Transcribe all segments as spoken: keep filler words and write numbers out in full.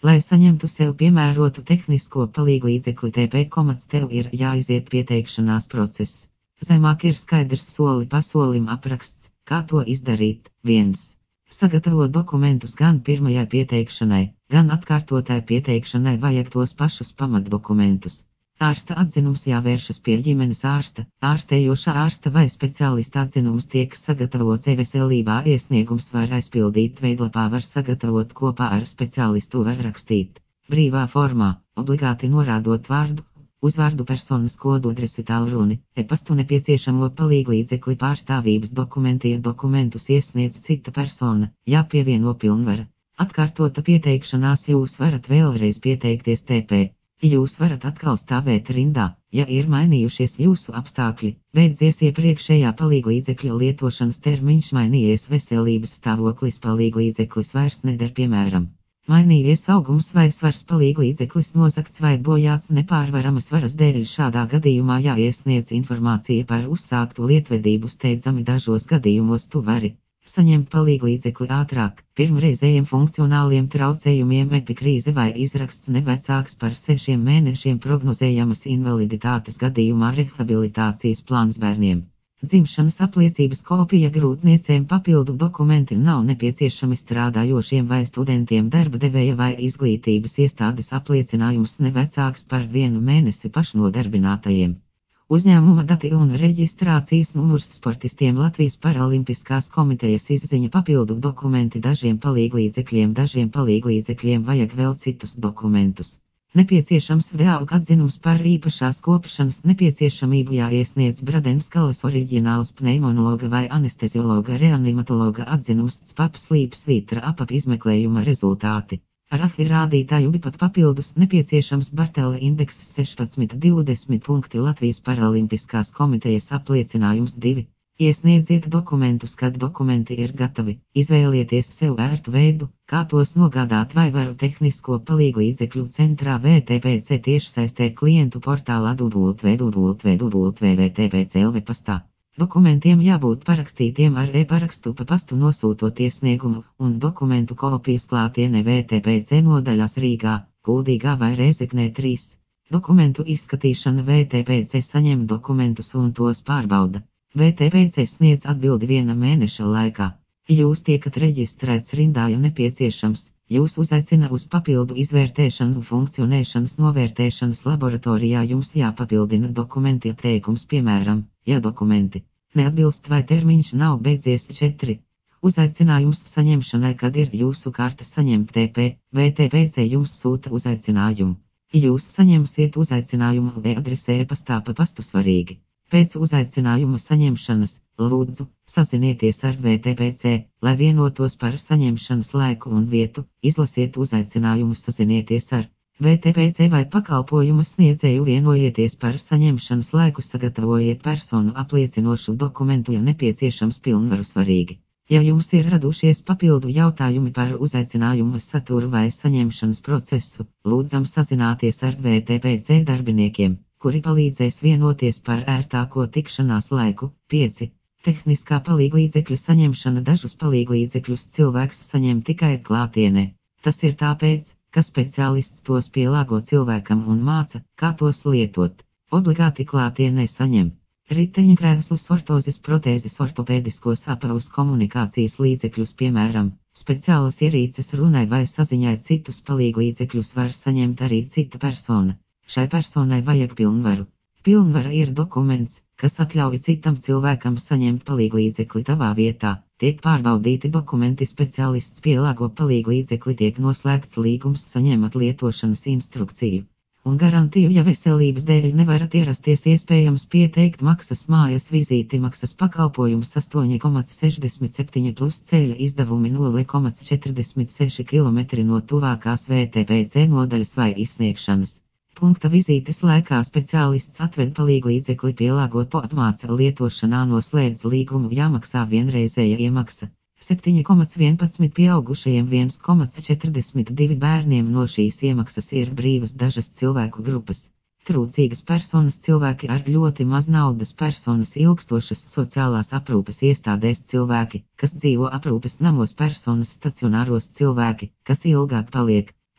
Lai saņemtu sev piemērotu tehnisko palīglīdzekli T P, tev ir jāiziet pieteikšanās process. Zemāk ir skaidrs soli pa solim apraksts, kā to izdarīt. viens. Sagatavo dokumentus gan pirmajai pieteikšanai, gan atkārtotai pieteikšanai vajag tos pašus pamatdokumentus. Ārsta atzinums jāvēršas pie ģimenes ārsta, ārstējošā ārsta vai speciālista atzinums tiek sagatavots e-veselībā, iesniegums var aizpildīt veidlapā, var sagatavot kopā ar speciālistu, var rakstīt brīvā formā, obligāti norādot vārdu, uzvārdu, personas kodu, adresi, tālruni, e-pastu, nepieciešamo palīglīdzekli, pārstāvības dokumenti, ja dokumentus iesniedz cita persona, jāpievieno pilnvara. Atkārtota pieteikšanās, jūs varat vēlreiz pieteikties T P. Jūs varat atkal stāvēt rindā, ja ir mainījušies jūsu apstākļi, beidzies iepriekšējā palīglīdzekļa lietošanas termiņš, mainījies veselības stāvoklis, palīglīdzeklis vairs neder, piemēram. Mainījies augums vai svars, palīglīdzeklis nozagts vai bojāts nepārvaramas varas dēļ. Šādā gadījumā jāiesniedz informācija par uzsāktu lietvedību steidzami. Dažos gadījumos tu vari saņemt palīglīdzekli ātrāk. Pirmreizējiem funkcionāliem traucējumiem, epikrīze vai izraksts ne vecāks par sešiem mēnešiem, prognozējamas invaliditātes gadījumā rehabilitācijas plāns bērniem. Dzimšanas apliecības kopija grūtniecēm, papildu dokumenti nav nepieciešami strādājošiem vai studentiem, darba devēja vai izglītības iestādes apliecinājums ne vecāks par vienu mēnesi pašnodarbinātajiem. Uzņēmuma dati un reģistrācijas numurs sportistiem, Latvijas Paralimpiskās komitejas izziņa, papildu dokumenti dažiem palīglīdzekļiem, dažiem palīglīdzekļiem vajag vēl citus dokumentus. Nepieciešams V D A atzinums par īpašās kopšanas nepieciešamību, jāiesniedz Bradenskalas oriģināls, pneimonologa vai anesteziologa, reanimatologa atzinums, C P A P slīp svītra apap izmeklējuma rezultāti. Ar ahi rādītāju bipat papildus nepieciešams Bartela indeks sešpadsmit divdesmit punkti, Latvijas Paralimpiskās komitejas apliecinājums divi. Iesniedziet dokumentus, kad dokumenti ir gatavi. Izvēlieties sev ērtu veidu, kā tos nogādāt, vai varu tehnisko palīglīdzekļu centrā V T P C tiešsaistē klientu portālā w w w punkt v t p c punkt l v pastā. Dokumentiem jābūt parakstītiem ar e-parakstu, pa pastu nosūtot iesniegumu, un dokumentu kopijas klātienē V T P C nodaļās Rīgā, Kuldīgā vai Rēzeknē trīs. Dokumentu izskatīšana, V T P C saņem dokumentus un tos pārbauda. V T P C sniedz atbildi viena mēneša laikā. Jūs tiekat reģistrēts rindā, ja nepieciešams, jūs uzaicina uz papildu izvērtēšanu funkcionēšanas novērtēšanas laboratorijā, jums jāpapildina dokumenti atteikums, piemēram, ja dokumenti neatbilst vai termiņš nav beidzies. četri. Uzaicinājums saņemšanai, kad ir jūsu kārta saņemt T P, V T P C jums sūta uzaicinājumu. Jūs saņemsiet uzaicinājumu e-adresē, e-pastā, pa pastu svarīgi. Pēc uzaicinājuma saņemšanas, lūdzu, sazinieties ar V T P C, lai vienotos par saņemšanas laiku un vietu, izlasiet uzaicinājumu, sazinieties ar V T P C vai pakalpojumu sniedzēju, vienojieties par saņemšanas laiku, sagatavojiet personu apliecinošu dokumentu, ja nepieciešams pilnvaru svarīgi. Ja jums ir radušies papildu jautājumi par uzaicinājumu saturu vai saņemšanas procesu, lūdzam sazināties ar V T P C darbiniekiem, kuri palīdzēs vienoties par ērtāko tikšanās laiku. pieci. Tehniskā palīglīdzekļa saņemšana. Dažus palīglīdzekļus cilvēks saņem tikai klātienē. Tas ir tāpēc, ka speciālists tos pielāgo cilvēkam un māca, kā tos lietot. Obligāti klātienē saņem riteņkrēslus, ortozes, protēzes, ortopēdiskos apavus, komunikācijas līdzekļus, piemēram, speciālas ierīces runai vai saziņai. Citus palīglīdzekļus var saņemt arī cita persona. Šai personai vajag pilnvaru. Pilnvara ir dokuments, kas atļauj citam cilvēkam saņemt palīglīdzekli tavā vietā. Tiek pārbaudīti dokumenti, speciālists pielāgo palīglīdzekli, tiek noslēgts līgums, saņemat lietošanas instrukciju un garantiju. Ja veselības dēļ nevarat ierasties, iespējams pieteikt maksas mājas vizīti. Maksas pakalpojums astoņi komats sešdesmit septiņi plus ceļa izdevumi nulle komats četrdesmit seši kilometri no tuvākās V T P C nodaļas vai izsniegšanas punkta. Vizītes laikā speciālists atved palīglīdzekli, pielāgoto apmāca lietošanā, noslēdz līgumu, jāmaksā vienreizēja iemaksa. septiņi komats vienpadsmit pieaugušajiem, viens komats četrdesmit divi bērniem. No šīs iemaksas ir brīvas dažas cilvēku grupas. Trūcīgas personas, cilvēki ar ļoti maz naudas, personas ilgstošas sociālās aprūpes iestādēs, cilvēki, kas dzīvo aprūpes namos, personas stacionāros, cilvēki, kas ilgāk paliek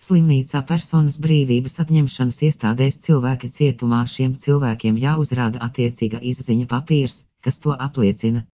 Slimnīcā personas brīvības atņemšanas iestādēs cilvēki cietumā, šiem cilvēkiem jāuzrāda attiecīga izziņa papīrs, kas to apliecina.